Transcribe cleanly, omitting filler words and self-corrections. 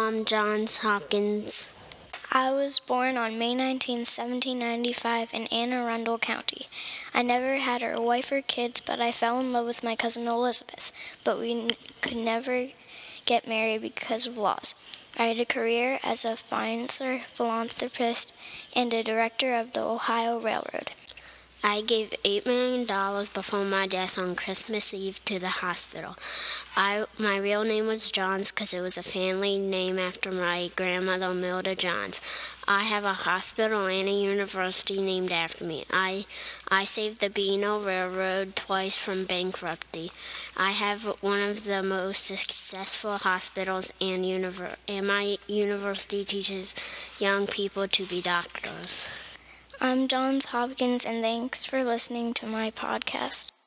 I'm Johns Hopkins. I was born on May 19, 1795 in Anne Arundel County. I never had a wife or kids, but I fell in love with my cousin Elizabeth, but we could never get married because of laws. I had a career as a financier, philanthropist, and a director of the Ohio Railroad. I gave $8 million before my death on Christmas Eve to the hospital. My real name was Johns because it was a family name after my grandmother, Milda Johns. I have a hospital and a university named after me. I saved the Beano Railroad twice from bankruptcy. I have one of the most successful hospitals, and my university teaches young people to be doctors. I'm Johns Hopkins, and thanks for listening to my podcast.